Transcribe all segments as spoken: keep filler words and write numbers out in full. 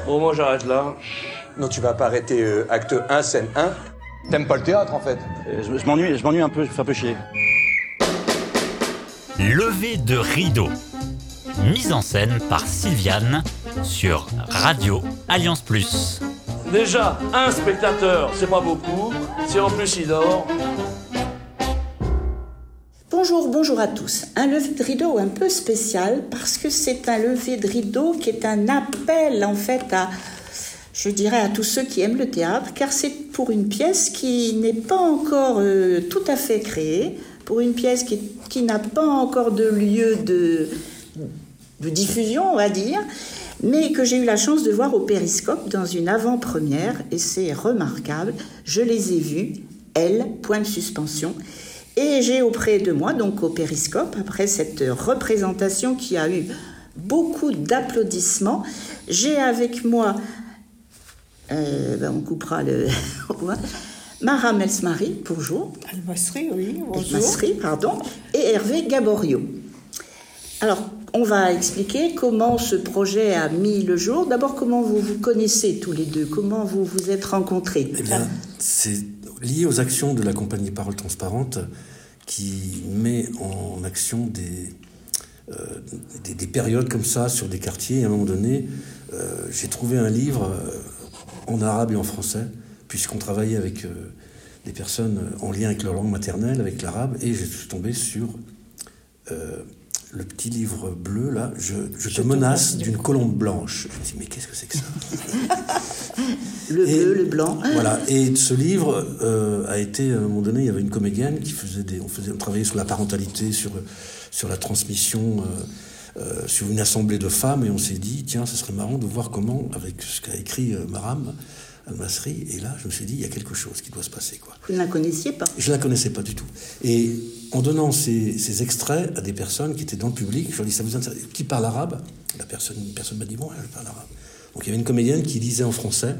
Bon, moi j'arrête là. Non, tu vas pas arrêter euh, acte un, scène un. T'aimes pas le théâtre, en fait. Euh, je, je m'ennuie, je m'ennuie un peu, je me fais un peu chier. Levé de rideau. Mise en scène par Sylviane sur Radio Alliance Plus. Déjà, un spectateur, c'est pas beaucoup. Si en plus il dort... Bonjour, bonjour à tous. Un lever de rideau un peu spécial parce que c'est un lever de rideau qui est un appel en fait à, je dirais, à tous ceux qui aiment le théâtre, car c'est pour une pièce qui n'est pas encore euh, tout à fait créée, pour une pièce qui, qui n'a pas encore de lieu de, de diffusion, on va dire, mais que j'ai eu la chance de voir au Périscope dans une avant-première, et c'est remarquable. Je les ai vus, elles, point de suspension. Et j'ai auprès de moi, donc au Périscope, après cette représentation qui a eu beaucoup d'applaudissements, j'ai avec moi, euh, ben on coupera le... Maram Elsmari, bonjour. Elmasri, oui, bonjour. Elmasri, pardon. Et Hervé Gaborio. Alors, on va expliquer comment ce projet a mis le jour. D'abord, comment vous vous connaissez tous les deux? Comment vous vous êtes rencontrés? Eh bien, c'est lié aux actions de la compagnie Parole Transparente qui met en action des, euh, des, des périodes comme ça sur des quartiers. Et à un moment donné, euh, j'ai trouvé un livre en arabe et en français, puisqu'on travaillait avec euh, des personnes en lien avec leur langue maternelle, avec l'arabe, et je suis tombé sur euh, le petit livre bleu, là, « Je, je te je menace d'une colombe blanche ». Je me dis, mais qu'est-ce que c'est que ça? Le et, bleu, le blanc. Voilà. Et ce livre euh, a été, à un moment donné, il y avait une comédienne qui faisait des... On, faisait, on travaillait sur la parentalité, sur, sur la transmission, euh, euh, sur une assemblée de femmes, et on s'est dit, tiens, ce serait marrant de voir comment, avec ce qu'a écrit euh, Maram Elmasri, et là, je me suis dit, il y a quelque chose qui doit se passer, quoi. Vous ne la connaissiez pas? Je ne la connaissais pas du tout. Et en donnant ces, ces extraits à des personnes qui étaient dans le public, je leur dis, ça vous intéresse? Qui parle arabe? La personne, une personne m'a dit, bon, je parle arabe. Donc il y avait une comédienne qui lisait en français,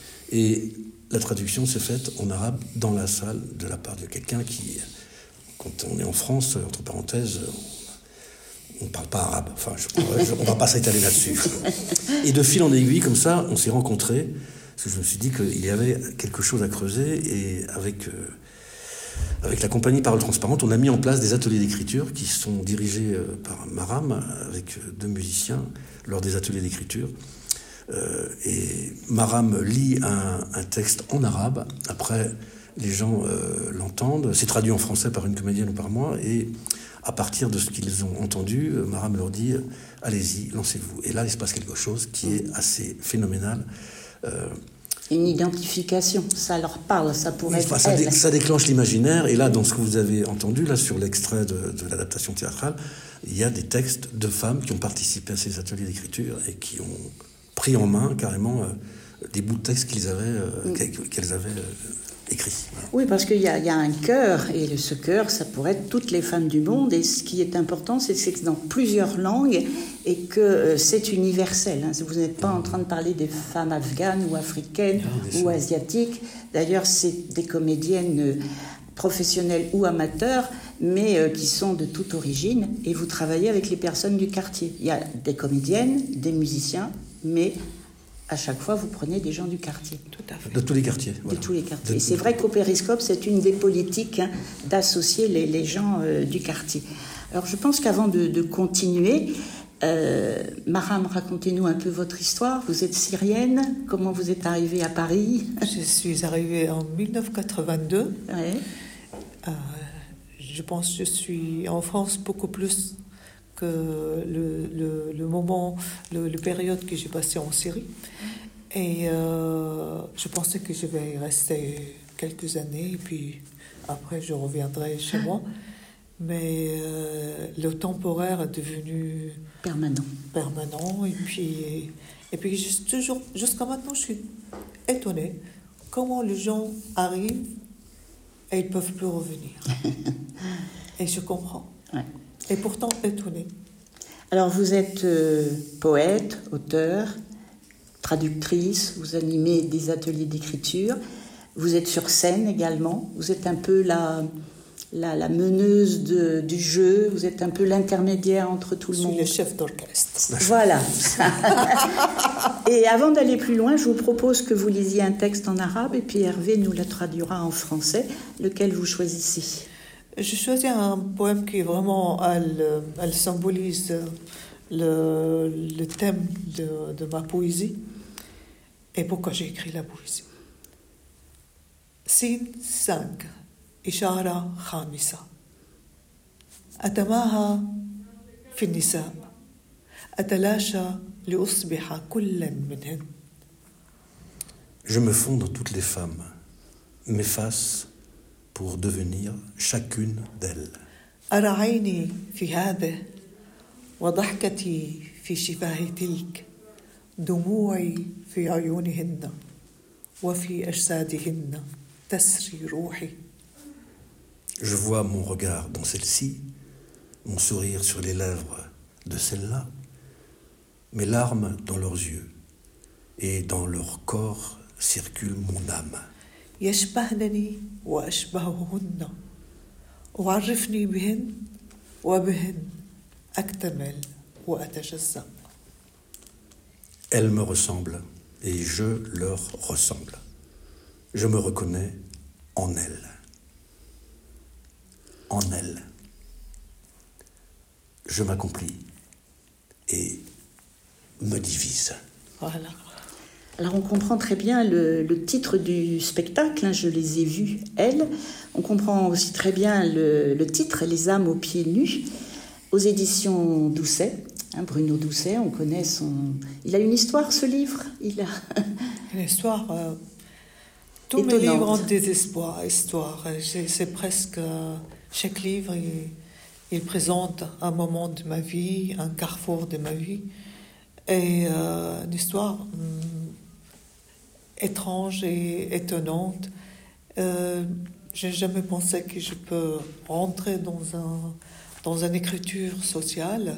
et la traduction s'est faite en arabe dans la salle de la part de quelqu'un qui, quand on est en France, entre parenthèses, on ne parle pas arabe. Enfin, je, je, on ne va pas s'étaler là-dessus. Et de fil en aiguille, comme ça, on s'est rencontrés. Parce que je me suis dit qu'il y avait quelque chose à creuser, et avec, euh, avec la compagnie Parole Transparente, on a mis en place des ateliers d'écriture qui sont dirigés euh, par Maram, avec deux musiciens, lors des ateliers d'écriture. Euh, et Maram lit un, un texte en arabe, après les gens euh, l'entendent, c'est traduit en français par une comédienne ou par moi, et à partir de ce qu'ils ont entendu, Maram leur dit « allez-y, lancez-vous ». Et là, il se passe quelque chose qui est assez phénoménal. Euh, Une identification, ça leur parle, ça pourrait oui, être ça, elle. dé, ça déclenche l'imaginaire, et là, dans ce que vous avez entendu, là, sur l'extrait de, de l'adaptation théâtrale, il y a des textes de femmes qui ont participé à ces ateliers d'écriture et qui ont pris en main, carrément, euh, des bouts de textes qu'ils avaient, euh, mm. qu'elles avaient euh, écrits. Voilà. Oui, parce qu'il y a, il y a un chœur, et ce chœur, ça pourrait être toutes les femmes du monde, et ce qui est important, c'est que c'est dans plusieurs langues, et que euh, c'est universel. Hein. Vous n'êtes pas en train de parler des femmes afghanes ou africaines ah, ou asiatiques. D'ailleurs, c'est des comédiennes euh, professionnelles ou amateurs, mais euh, qui sont de toute origine, et vous travaillez avec les personnes du quartier. Il y a des comédiennes, des musiciens, mais à chaque fois, vous prenez des gens du quartier. Tout à fait. De tous les quartiers. Voilà. De tous les quartiers. De, et c'est vrai qu'au Périscope, c'est une des politiques hein, d'associer les, les gens euh, du quartier. Alors, je pense qu'avant de, de continuer, euh, Maram, racontez-nous un peu votre histoire. Vous êtes syrienne. Comment vous êtes arrivée à Paris? Je suis arrivée en dix-neuf cent quatre-vingt-deux. Ouais. Euh, je pense que je suis en France beaucoup plus que le, le, le moment, le, le période que j'ai passé en Syrie. Et euh, je pensais que je vais rester quelques années, et puis après je reviendrai chez moi. Mais euh, le temporaire est devenu permanent. Permanent, et puis, et puis juste, toujours, jusqu'à maintenant, je suis étonnée comment les gens arrivent et ils ne peuvent plus revenir. Et je comprends. Ouais. Et pourtant étonnée. Alors vous êtes euh, poète, auteur, traductrice, vous animez des ateliers d'écriture, vous êtes sur scène également, vous êtes un peu la, la, la meneuse de, du jeu, vous êtes un peu l'intermédiaire entre tout le Je monde. suis le chef d'orchestre. Voilà. Et avant d'aller plus loin, je vous propose que vous lisiez un texte en arabe et puis Hervé nous le traduira en français. Lequel vous choisissez ? Je choisis un poème qui vraiment elle, elle symbolise le, le thème de, de ma poésie et pourquoi j'ai écrit la poésie. Sin cinq, إشارة خامسة أتماهى في النساء أتلاشى لأصبح كلا منهن. Je me fonds dans toutes les femmes, m'efface pour devenir chacune d'elles. أرى عيني في هذا وضحكتي في شفاه تلك دموعي في عيونهن وفي أجسادهن تسري روحي. Je vois mon regard dans celle-ci, mon sourire sur les lèvres de celle-là, mes larmes dans leurs yeux, et dans leur corps circule mon âme. يشبهنني وأشبههن وعرفني بهن وبهن أكتمل وأتجزأ. Elles me ressemblent et je leur ressemble. Je me reconnais en elles. En elles. Je m'accomplis et me divise. Voilà. Alors on comprend très bien le, le titre du spectacle, hein, je les ai vus, elles. On comprend aussi très bien le, le titre, Les âmes aux pieds nus, aux éditions Doucet. Hein, Bruno Doucet, on connaît son... Il a une histoire, ce livre. Il a... Une histoire... Euh, tous étonnante. mes livres ont des espoirs, histoires. C'est, c'est presque... Euh, chaque livre, il, il présente un moment de ma vie, un carrefour de ma vie. Et euh, une histoire... Hum, étrange et étonnante. Euh, j'ai jamais pensé que je peux rentrer dans un dans une écriture sociale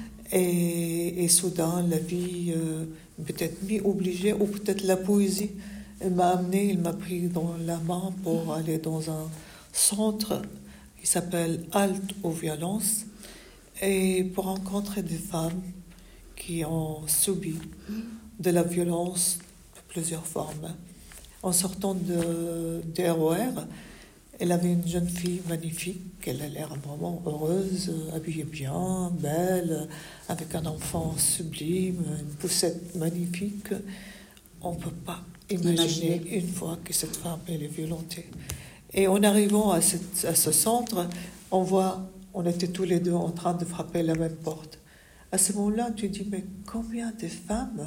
et, et soudain la vie euh, peut-être m'y obligée ou peut-être la poésie elle m'a amené, il m'a pris dans la main pour aller dans un centre qui s'appelle Halte aux violences et pour rencontrer des femmes qui ont subi de la violence plusieurs formes. En sortant de, de R O R, elle avait une jeune fille magnifique, elle a l'air vraiment heureuse, habillée bien, belle, avec un enfant sublime, une poussette magnifique. On ne peut pas imaginer Imaginer. une fois que cette femme elle est violentée. Et en arrivant à, cette, à ce centre, on voit, on était tous les deux en train de frapper la même porte. À ce moment-là, tu dis, mais combien de femmes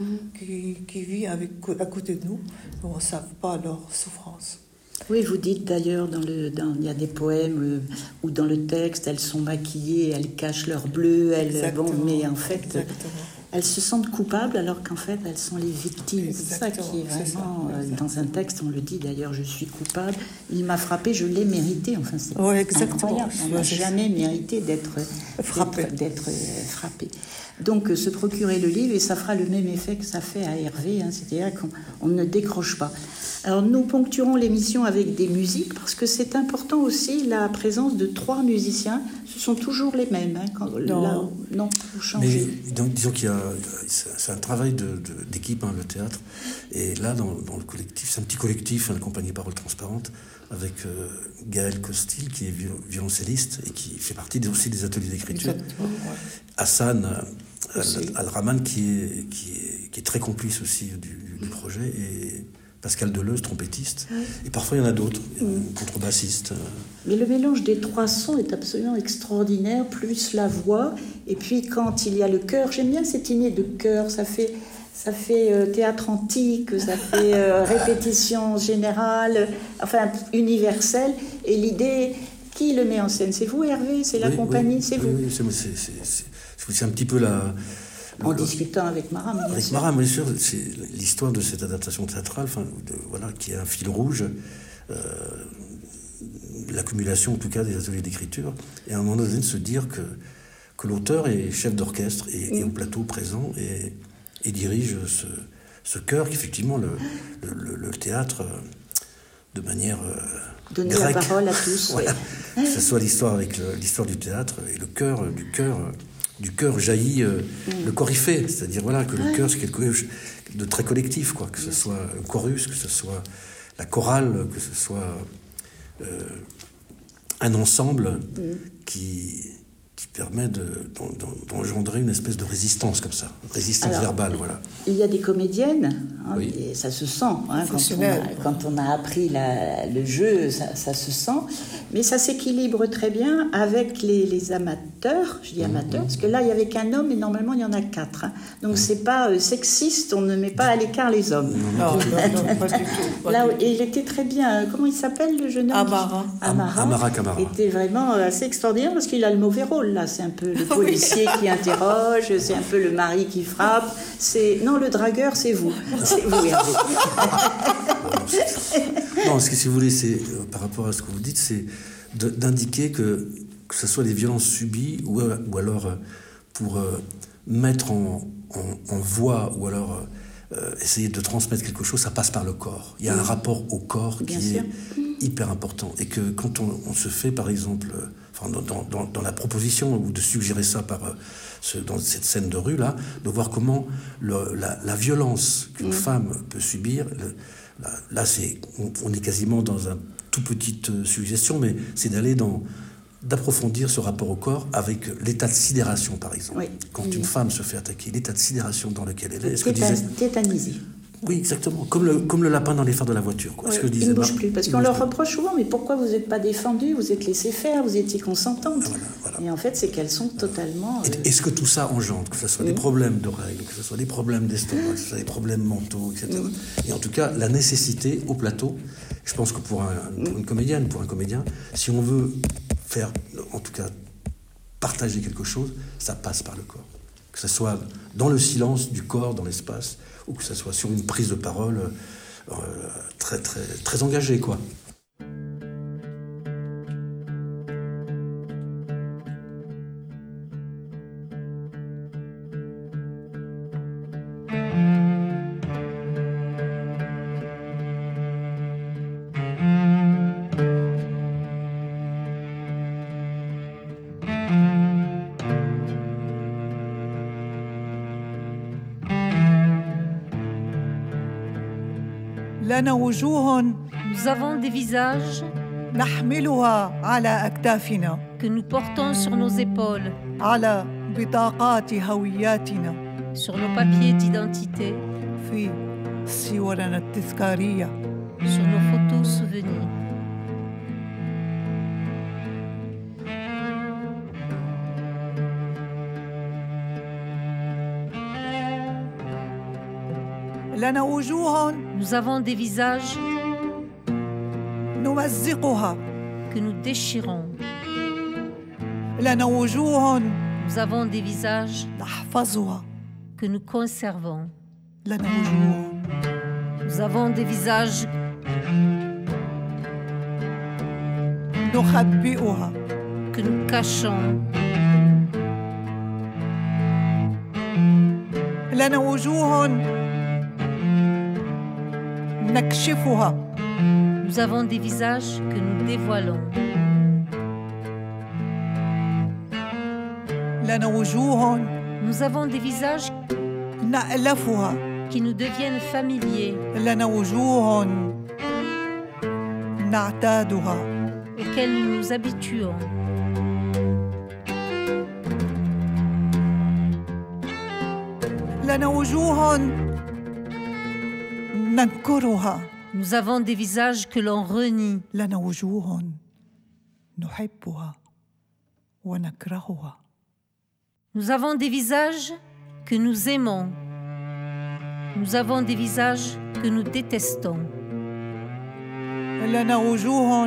Qui, qui vit avec, à côté de nous, on ne sait pas leur souffrance. Oui, vous dites d'ailleurs, dans le, dans, il y a des poèmes euh, où dans le texte, elles sont maquillées, elles cachent leur bleu, elles, bon, mais en fait, Exactement. elles se sentent coupables alors qu'en fait, elles sont les victimes. C'est ça Exactement, qui est c'est vraiment, ça, euh, dans un texte, on le dit d'ailleurs, je suis coupable, il m'a frappé, je l'ai mérité. Enfin, c'est Ouais, exactement. incroyable, on n'a Ouais, c'est jamais mérité d'être Frappé. d'être, d'être euh, frappé. Donc, euh, se procurer le livre, et ça fera le même effet que ça fait à Hervé, hein, c'est-à-dire qu'on on ne décroche pas. Alors, nous ponctuerons l'émission avec des musiques, parce que c'est important aussi la présence de trois musiciens. Ce sont toujours les mêmes. Hein, quand, Non. Là, non, vous changez. Mais donc, disons qu'il y a, c'est un travail de, de, d'équipe, hein, le théâtre. Et là, dans, dans le collectif, c'est un petit collectif, hein, la compagnie Parole Transparente, avec euh, Gaël Costil, qui est violoncelliste et qui fait partie des, aussi des ateliers d'écriture. Exactement, ouais. Hassan euh, Aussi. Al-Rahman, qui est, qui, est, qui est très complice aussi du, du projet, et Pascal Deleuze, trompettiste. Et parfois, il y en a d'autres, mm. contrebassiste. Mais le mélange des trois sons est absolument extraordinaire, plus la voix. Et puis, quand il y a le chœur, j'aime bien cette idée de chœur, ça fait... Ça fait euh, théâtre antique, ça fait euh, répétition générale, enfin universelle. Et l'idée, qui le met en scène? C'est vous, Hervé? C'est la oui, compagnie? oui, c'est oui, vous oui, c'est, c'est, c'est, c'est, c'est un petit peu la... En le, discutant avec Maram, bien Avec sûr. Maram, bien sûr, c'est l'histoire de cette adaptation théâtrale, enfin, de, voilà, qui a un fil rouge, euh, l'accumulation en tout cas des ateliers d'écriture, et à un moment donné de se dire que, que l'auteur est chef d'orchestre et, mm. et au plateau présent, et... et dirige ce, ce chœur qu'effectivement le, le, le théâtre, de manière donner grec. la parole à tous. Voilà. Ouais. Que ce soit l'histoire avec le, l'histoire du théâtre et le cœur, du cœur, du cœur jaillit euh, mm. le corps y fait. C'est-à-dire voilà que le ouais. cœur c'est quelque chose de très collectif, quoi. Que ce soit un chorus, que ce soit la chorale, que ce soit euh, un ensemble mm. qui qui permet de, d'engendrer une espèce de résistance comme ça, résistance Alors, verbale, voilà. Il y a des comédiennes, hein, oui. et ça se sent, hein, quand, on a, quand on a appris la, le jeu, ça, ça se sent, mais ça s'équilibre très bien avec les, les amateurs, je dis amateurs, mmh. parce que là, il n'y avait qu'un homme, et normalement, il y en a quatre. Hein. Donc, mmh. c'est pas euh, sexiste, on ne met pas à l'écart les hommes. Non, non, non, pas du tout. Pas là, du tout. Et il était très bien, comment il s'appelle, le jeune homme Amara. Amara. Amara Camara. Était vraiment assez extraordinaire, parce qu'il a le mauvais rôle. Là, c'est un peu le policier qui interroge, c'est un peu le mari qui frappe. C'est non, le dragueur, c'est vous. C'est vous, Hervé. Non, ce que si vous voulez, c'est euh, par rapport à ce que vous dites, c'est de, d'indiquer que que ce soit les violences subies ou, ou alors euh, pour euh, mettre en, en, en voix ou alors euh, essayer de transmettre quelque chose, ça passe par le corps. Il y a un rapport au corps qui Bien est sûr. hyper important et que quand on, on se fait, par exemple. Euh, Enfin, dans, dans, dans la proposition, ou de suggérer ça par, euh, ce, dans cette scène de rue, là, de voir comment le, la, la violence qu'une mmh. femme peut subir, le, là, là c'est, on, on est quasiment dans une toute petite euh, suggestion, mais c'est d'aller dans, d'approfondir ce rapport au corps avec l'état de sidération, par exemple. Oui. Quand mmh. une femme se fait attaquer, l'état de sidération dans lequel elle est... est-ce Tétan, que disait... Tétanisée. Oui, exactement. Comme le, comme le lapin dans les phares de la voiture. Quoi. Oui, ce que il disait ne bouge Mar- plus. Parce qu'on leur reproche souvent, mais pourquoi vous n'êtes pas défendue, vous êtes laissée faire, vous étiez consentante. Voilà, voilà. Et en fait, c'est qu'elles sont totalement... Euh... Et, est-ce que tout ça engendre, que ce soit mmh. des problèmes de règles, que ce soit des problèmes d'estomac, que ce soit des problèmes mentaux, et cetera. Mmh. Et en tout cas, la nécessité au plateau, je pense que pour, un, pour une comédienne, pour un comédien, si on veut faire, en tout cas, partager quelque chose, ça passe par le corps. Que ce soit dans le silence du corps, dans l'espace, ou que ce soit sur une prise de parole euh, très, très, très engagée, quoi. لنا وجوه Nous avons des visages نحملها على أكتافنا que nous portons sur nos épaules, على بطاقات هوياتنا sur nos papiers d'identité, في صورنا التذكارية sur nos photos souvenirs. لنا وجوه Nous avons des visages نمزقها que nous déchirons. لنا وجوه Nous avons des visages نحفظها que nous conservons. لنا وجوه Nous avons des visages نخبئها que nous cachons. لنا وجوه نكشفها Nous avons des visages que nous dévoilons. لنا وجوه Nous avons des visages نألفها qui nous deviennent familiers, لنا وجوه نعتادها auxquels nous nous habituons. لنا وجوه ننكرها Nous avons des visages que l'on renie. لنا وجوه نحبها ونكرهها Nous avons des visages que nous aimons. Nous avons des visages que nous détestons. لنا وجوه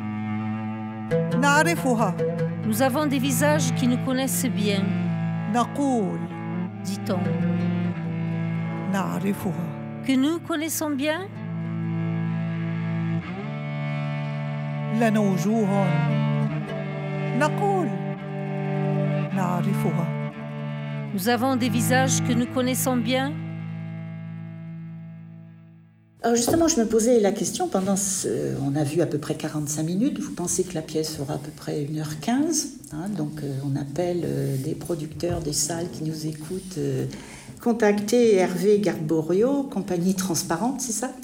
نعرفها Nous avons des visages qui nous connaissent bien, نقول dit-on. نعرفها Que nous connaissons bien, لنا وجوه نقول نعرفها nous avons des visages que nous connaissons bien, Alors justement, je me posais la question pendant ce... On a vu à peu près quarante-cinq minutes. Vous pensez que la pièce fera à peu près une heure quinze, hein, donc euh, on appelle euh, des producteurs des salles qui nous écoutent. Euh, contacter Hervé Garborio, compagnie transparente, c'est ça?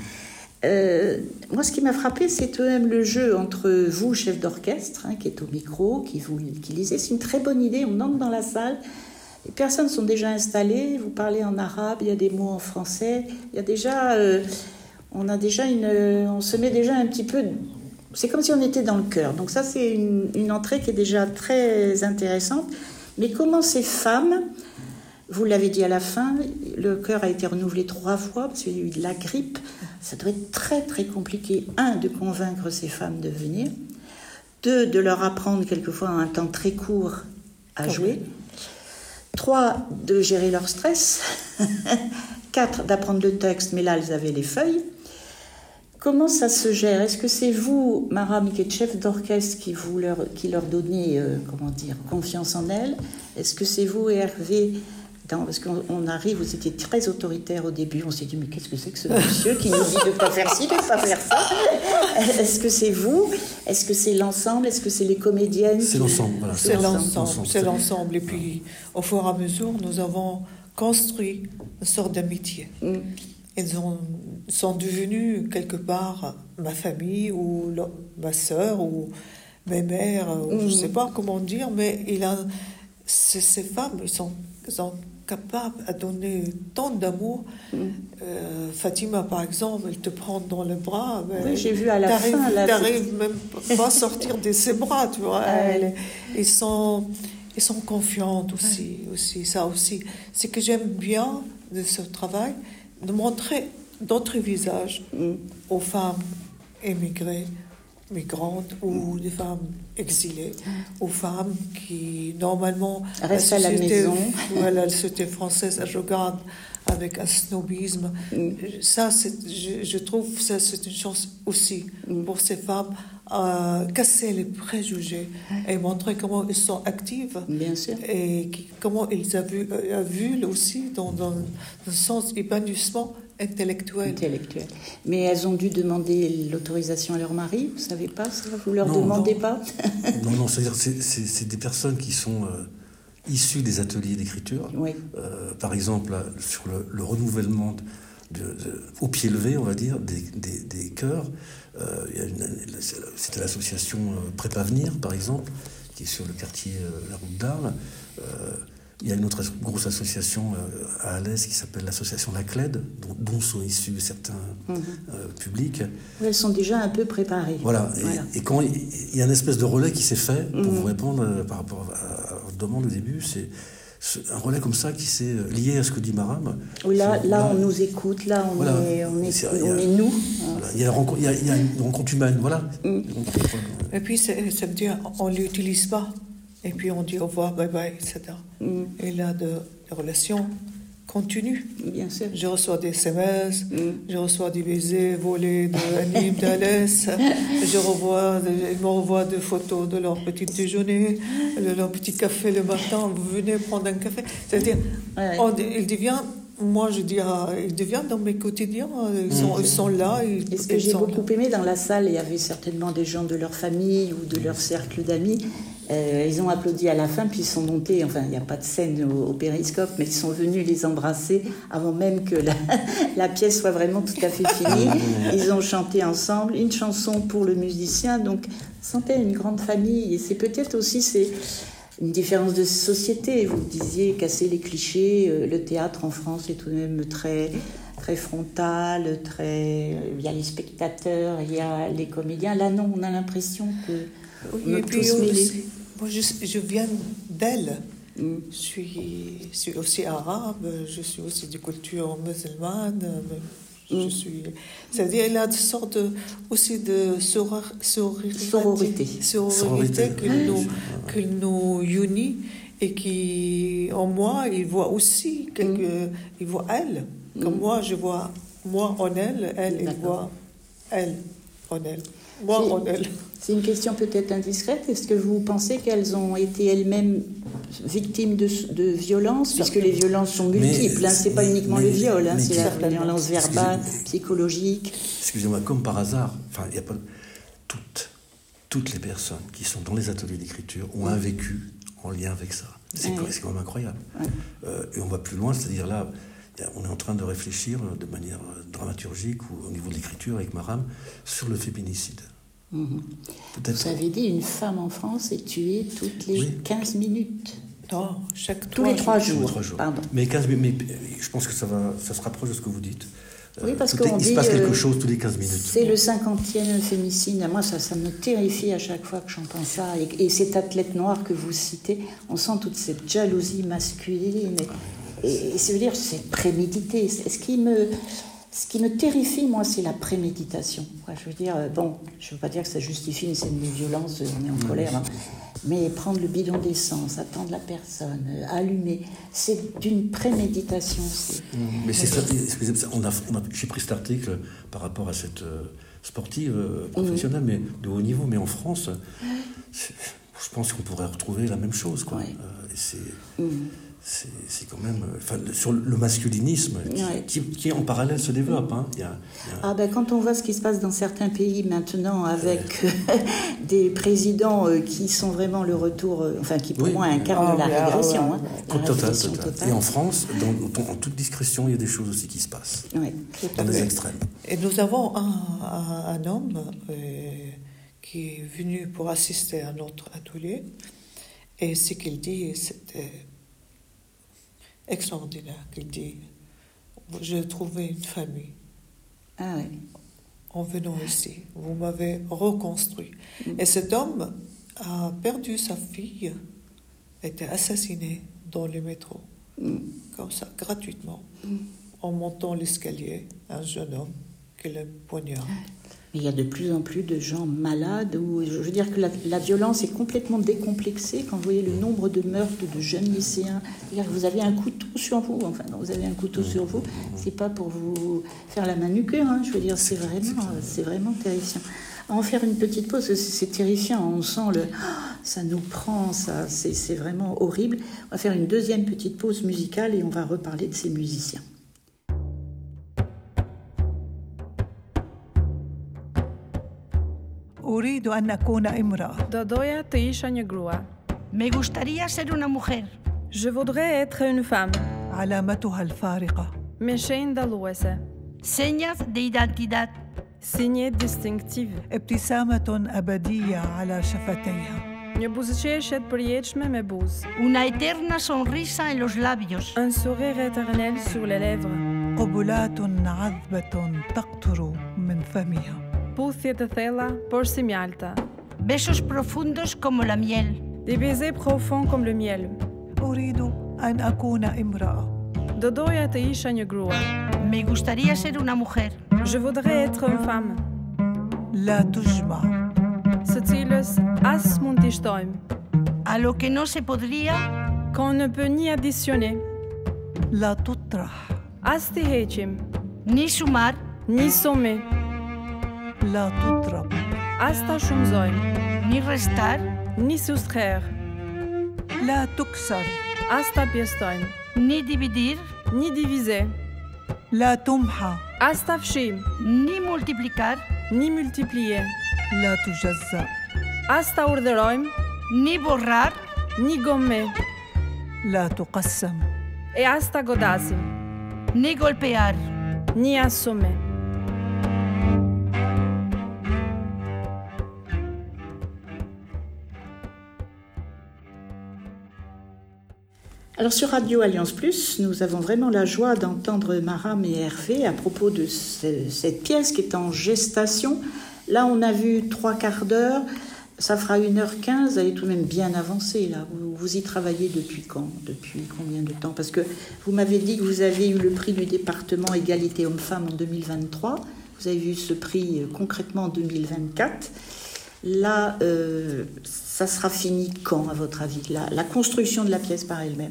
euh, Moi, ce qui m'a frappé, c'est tout de même le jeu entre vous, chef d'orchestre, hein, qui est au micro, qui, vous, qui lisez. C'est une très bonne idée. On entre dans la salle. Les personnes sont déjà installées, vous parlez en arabe, il y a des mots en français, il y a déjà, euh, on a déjà une, euh, on se met déjà un petit peu, c'est comme si on était dans le chœur. Donc ça, c'est une, une entrée qui est déjà très intéressante. Mais comment ces femmes, vous l'avez dit à la fin, le chœur a été renouvelé trois fois parce qu'il y a eu de la grippe. Ça doit être très très compliqué. Un, de convaincre ces femmes de venir. Deux, de leur apprendre quelquefois en un temps très court à jouer. Trois, de gérer leur stress. Quatre, d'apprendre le texte, mais là, elles avaient les feuilles. Comment ça se gère? Est-ce que c'est vous, Maram, qui êtes chef d'orchestre, qui, vous leur, qui leur donnez, euh, comment dire, confiance en elles? Est-ce que c'est vous, Hervé, dans, parce qu'on on arrive, vous étiez très autoritaire au début, on s'est dit, mais qu'est-ce que c'est que ce monsieur qui nous dit de ne pas faire ci, de ne pas faire ça? Est-ce que c'est vous? Est-ce que c'est l'ensemble? Est-ce que c'est les comédiennes? C'est l'ensemble, voilà. C'est l'ensemble, c'est l'ensemble. Et puis, au fur et à mesure, nous avons construit une sorte d'amitié. Mm. Ils ont, sont devenus quelque part ma famille ou le, ma sœur ou mes mères, ou mm. je ne sais pas comment dire, mais il a, ces, ces femmes, ils sont, ils sont capables à donner tant d'amour. Mm. Euh, Fatima, par exemple, elle te prend dans le bras. Oui, j'ai vu à la fin. Tu n'arrives c'est... même pas à sortir de ses bras, tu vois. Elle, ils sont... Ils sont confiantes aussi, aussi, ça aussi. Ce que j'aime bien de ce travail, de montrer d'autres visages mm. aux femmes émigrées, migrantes ou des femmes exilées, mm. aux femmes qui, normalement, restent à la maison. Voilà, la société française, elle regarde avec un snobisme. Mm. Ça, c'est, je, je trouve que ça, c'est une chance aussi mm. pour ces femmes. Euh, casser les préjugés et montrer comment ils sont actives. Bien sûr. Et qui, comment ils ont vu, euh, vu aussi dans, dans le sens épanouissement intellectuel. Intellectuel. Mais elles ont dû demander l'autorisation à leur mari, vous ne savez pas ça? Vous ne leur non, demandez non. pas? Non, non, c'est-à-dire c'est, c'est, c'est des personnes qui sont euh, issues des ateliers d'écriture. Oui. Euh, par exemple, là, sur le, le renouvellement de, de, de, au pied levé, on va dire, des, des, des chœurs. Euh, il y a une, c'était l'association euh, Prépavenir, par exemple, qui est sur le quartier euh, La Route d'Arles. Euh, il y a une autre grosse association euh, à Alès qui s'appelle l'association La Clède, dont, dont sont issus certains mm-hmm. euh, publics. Elles sont déjà un peu préparées. Voilà, et, voilà. et quand il, il y a une espèce de relais qui s'est fait, pour mm-hmm. vous répondre euh, par rapport à, à votre demande au début, c'est un relais comme ça qui s'est lié à ce que dit Maram. Oui, là, là, là, on nous écoute, là, on, voilà. est, on, est, c'est, on a, est nous. Voilà. Il, y a rencontre, il, y a, il y a une rencontre humaine, voilà. Mm. Et puis, ça veut dire, on ne l'utilise pas. Et puis, on dit au revoir, bye bye, et cetera. Mm. Et là, de, de relations continuent. Bien sûr. Je reçois des S M S, mm. je reçois des baisers volés de Nîmes, d'Alès. Je revois, ils m'envoient des photos de leur petit déjeuner, de leur petit café le matin. Vous venez prendre un café. C'est-à-dire, ouais. on, il devient, moi je dirais, il devient dans mes quotidiens. Ils sont, mm. ils sont là. Ils, Et ce que ils j'ai sont beaucoup là. aimé dans la salle, il y avait certainement des gens de leur famille ou de leur cercle d'amis. Euh, ils ont applaudi à la fin, puis ils sont montés, enfin il n'y a pas de scène au, au périscope, mais ils sont venus les embrasser avant même que la, la pièce soit vraiment tout à fait finie. Ils ont chanté ensemble une chanson pour le musicien, donc sentait une grande famille. Et c'est peut-être aussi c'est une différence de société. Vous disiez casser les clichés, euh, le théâtre en France est tout de même très... très frontal, très... il y a les spectateurs, il y a les comédiens. Là non, on a l'impression que oui, et puis aussi, moi je, je viens d'elle. Mm. Je, suis, je suis aussi arabe, je suis aussi de culture musulmane. Je mm. suis, c'est-à-dire il y a une sorte de, aussi de soror, sororité, sororité, sororité que, nous, que nous unit et qui, en moi, il voit aussi, quelque, mm. il voit elle. Comme mm. moi, je vois moi en elle, elle, il voit elle en elle. moi C'est- en elles. C'est une question peut-être indiscrète. Est-ce que vous pensez qu'elles ont été elles-mêmes victimes de, de violences, puisque les violences sont multiples, Mais- hein, c'est pas mais- uniquement mais- le viol, hein, mais c'est qui- la violence verbale, Excusez- psychologique. Excusez-moi, comme par hasard, enfin, il y a pas toutes, toutes les personnes qui sont dans les ateliers d'écriture ont un vécu en lien avec ça. C'est Ouais. quand- c'est quand même incroyable. Ouais. Euh, et on va plus loin, c'est-à-dire là, il y a- on est en train de réfléchir de manière euh, dramaturgique ou au niveau de l'écriture avec Maram sur le féminicide. Mhm. Peut-être. Vous avez dit une femme en France est tuée toutes les Oui. quinze minutes. Non, chaque Tous trois les trois jours. Tous les jours. trois jours. Pardon. Mais, quinze, mais, mais je pense que ça, va, ça se rapproche de ce que vous dites. Oui, parce tout est- qu'on il se dit, passe quelque euh, chose tous les quinze minutes. C'est le cinquantième fémicide. Moi, ça, ça me terrifie à chaque fois que j'entends ça. Et, et cet athlète noir que vous citez, on sent toute cette jalousie masculine. Et, et, et ça veut dire, c'est prémédité. C'est- Ce qui me, ce qui me terrifie, moi, c'est la préméditation. Ouais, je veux dire, euh, bon, je ne veux pas dire que ça justifie une scène de violence, euh, on est en colère, hein. Mais prendre le bidon d'essence, attendre la personne, euh, allumer, c'est d'une préméditation. C'est... Mais c'est ça, excusez-moi, ça, on a, on a- j'ai pris cet article par rapport à cette euh, sportive euh, professionnelle, mais de haut niveau, mais en France, c'est- je pense qu'on pourrait retrouver la même chose, quoi. Ouais. Euh, et c'est, Mhm. c'est, c'est quand même, euh, enfin, sur le masculinisme qui, Ouais. qui, qui, en parallèle se développe. Hein. Il y a, il y a- Ah ben, quand on voit ce qui se passe dans certains pays maintenant avec euh, des présidents euh, qui sont vraiment le retour, euh, enfin qui pour Oui. moi incarnent Ah, la oui, ah, régression. ouais, hein, ouais. la Total, régression total. totale. Et en France, dans, en toute discrétion, il y a des choses aussi qui se passent, Ouais. dans les fait. extrêmes. Et nous avons un, un, un homme euh, qui est venu pour assister à notre atelier. Et ce qu'il dit, c'était extraordinaire. Qu'il dit, j'ai trouvé une famille Ah ouais. en venant ici. Vous m'avez reconstruit. Et cet homme a perdu sa fille, a été assassiné dans le métro, comme ça, gratuitement, en montant l'escalier, un jeune homme qui l'a poignardé. Mais il y a de plus en plus de gens malades. Où, je veux dire que la, la violence est complètement décomplexée. Quand vous voyez le nombre de meurtres de jeunes lycéens, c'est-à-dire que vous avez un couteau sur vous. Enfin, non, vous avez un couteau sur vous. C'est pas pour vous faire la manucure. Hein, je veux dire, c'est vraiment, c'est vraiment terrifiant. On va en faire une petite pause. C'est, c'est terrifiant. On sent le, ça nous prend. Ça, c'est, c'est vraiment horrible. On va faire une deuxième petite pause musicale et on va reparler de ces musiciens. أريد أن أكون امرأة. Do doja të isha një grua. Me gustaría ser una mujer. Je voudrais être une femme. علامتها الفارقة. Me shenjë dalluese. Señas de identidad. Sinje distinktive. ابتسامة أبدية على شفتيها. Një buzëqeshje të përjetshme me buzë. Una eterna sonrisa en los labios. Un sourire éternel sur les lèvres. قبلات عذبة تقطر من فمها. Puthje të thella, por si mjalta. Besos profundos como la miel. Des baisers profonds comme le miel. أريد أن أكون امرأة. Do doja të isha një grua. Me gustaría ser una mujer. Je voudrais être une femme. لا تجمع. Së cilës as mund t'i shtojmë. A lo que no se podría. Qu'on ne peut ni additionner. لا تطرح. As t'i heqim. Ni sumar. Ni sommer. لا تضرب. As ta shumëzojmë. Ni restar. Ni soustraire. لا تكسر. As ta pjestojmë. Ni dividir. Ni diviser. لا تمحى. As ta fshim. Ni multiplicar. Ni multiplier. لا تجزأ. As ta urdhërojmë. Ni borrar. Ni gomme. لا تقسم. E as ta godasim. Ni golpear. Ni assume. Alors sur Radio Alliance Plus, nous avons vraiment la joie d'entendre Maram et Hervé à propos de ce, cette pièce qui est en gestation. Là, on a vu trois quarts d'heure, ça fera une heure quinze, elle est tout de même bien avancée. Là. Vous, vous y travaillez depuis quand? Depuis combien de temps? Parce que vous m'avez dit que vous avez eu le prix du département Égalité Hommes-Femmes en deux mille vingt-trois. Vous avez eu ce prix euh, concrètement en deux mille vingt-quatre. Là, euh, ça sera fini quand, à votre avis, la, la construction de la pièce par elle-même?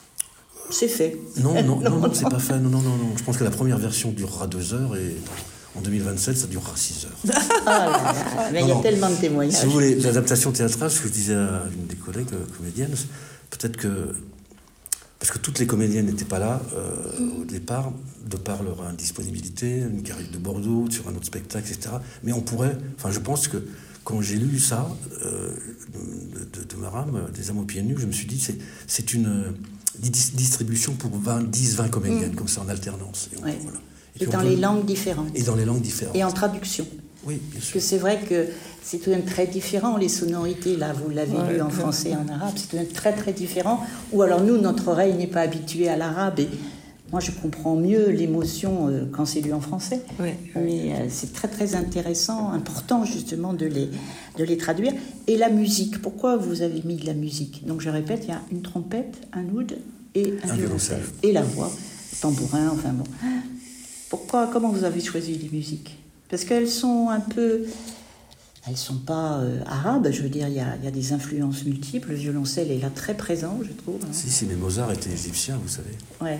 C'est fait. Non, non, non, non, c'est pas fait. Non, non, non, non. Je pense que la première version durera deux heures et En deux mille vingt-sept, ça durera six heures. Ah là là, mais il y a non, tellement de témoignages. Si vous voulez, l'adaptation théâtrale, ce que je disais à une des collègues euh, comédiennes, peut-être que... Parce que toutes les comédiennes n'étaient pas là euh, mm. au départ, de par leur indisponibilité, une qui arrive de Bordeaux, sur un autre spectacle, et cetera. Mais on pourrait... Enfin, je pense que quand j'ai lu ça, euh, de, de, de Maram, des Âmes aux pieds nus, je me suis dit, c'est, c'est une euh, distribution pour dix vingt comédiennes, mm. comme ça, en alternance. Et, on, ouais. voilà. et, et dans peut... les langues différentes. Et dans les langues différentes. Et en traduction. Oui, bien sûr. Parce que c'est vrai que c'est tout de même très différent, les sonorités, là, vous l'avez ouais, lu en français et en arabe, c'est tout de même très très différent. Ou alors nous, notre oreille n'est pas habituée à l'arabe et moi je comprends mieux l'émotion euh, quand c'est lu en français. Ouais, mais euh, c'est très très intéressant, important justement de les, de les traduire. Et la musique, pourquoi vous avez mis de la musique? Donc je répète, il y a une trompette, un oud et un, un violoncelle. Et la voix, tambourin, enfin bon. Pourquoi, comment vous avez choisi les musiques? Parce qu'elles sont un peu... Elles ne sont pas euh, arabes, je veux dire, il y a, y a des influences multiples. Le violoncelle est là très présent, je trouve. Hein. Si, si, mais Mozart était égyptien, vous savez. Ouais.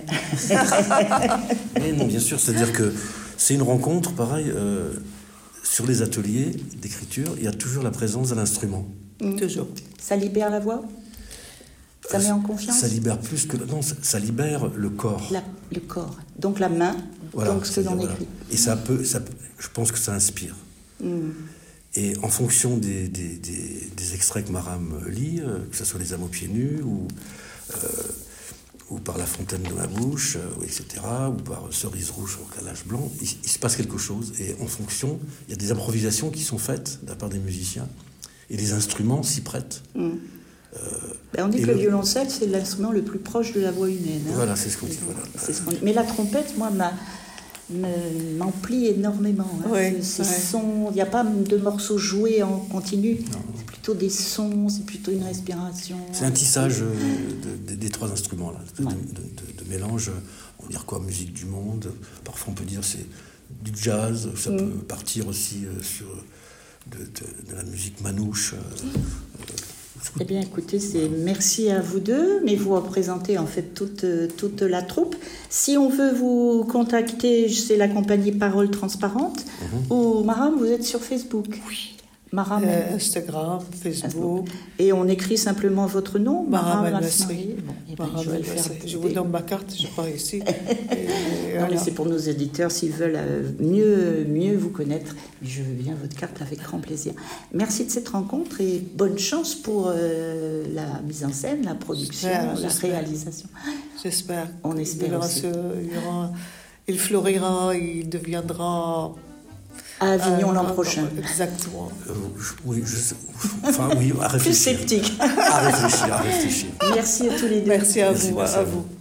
Mais non, bien sûr, c'est-à-dire que c'est une rencontre, pareil, euh, sur les ateliers d'écriture, il y a toujours la présence de l'instrument. Mmh. Toujours. Ça libère la voix? Ça euh, met en confiance? Ça libère plus que... Non, ça, ça libère le corps. La, le corps. Donc la main, voilà, donc ce que l'on écrit. Et ça peut, ça peut... Je pense que ça inspire. Mmh. Et en fonction des, des, des, des extraits que Maram lit, euh, que ce soit Les Âmes aux pieds nus, ou, euh, ou par La fontaine de ma bouche, euh, et cetera, ou par Cerise rouge au calage blanc, il, il se passe quelque chose. Et en fonction, il y a des improvisations qui sont faites de la part des musiciens, et les instruments s'y prêtent. Mmh. Euh, ben on dit que le, le violoncelle, c'est l'instrument le plus proche de la voix humaine. Hein. Voilà, c'est ce qu'on dit. Voilà. C'est ce qu'on dit. Mais la trompette, moi, m'a... Me, m'emplit énormément. Hein. Ouais, ces ouais. sons, il n'y a pas de morceaux joués en continu. Non. C'est plutôt des sons, c'est plutôt une respiration. C'est un tissage euh, de, de, des trois instruments là, ouais. de, de, de, de mélange. On va dire quoi, musique du monde. Parfois on peut dire c'est du jazz. Ça mm. peut partir aussi euh, sur de, de, de la musique manouche. Euh, euh, Eh bien, écoutez, c'est merci à vous deux, mais vous représentez en fait toute, toute la troupe. Si on veut vous contacter, c'est la compagnie Parole Transparente. Mm-hmm. Ou Maram, vous êtes sur Facebook? Oui. Maram, euh, Instagram, Facebook. Et on écrit simplement votre nom, Maram Al-Masri. Bon, eh ben, je, vais le faire. Je vous donne ma carte, je crois, ici. Et, non, mais c'est pour nos éditeurs, s'ils veulent mieux, mieux vous connaître. Je veux bien votre carte avec grand plaisir. Merci de cette rencontre et bonne chance pour euh, la mise en scène, la production, j'espère, la j'espère. réalisation. J'espère. On espère il aussi. Ce, il, aura, il fleurira, il deviendra... À Avignon euh, l'an prochain. Exactement. Euh, oui, je, enfin oui, à réfléchir. Plus sceptique. À réfléchir, à réfléchir. Merci à tous les deux. Merci à Merci, vous, merci à, à vous. vous.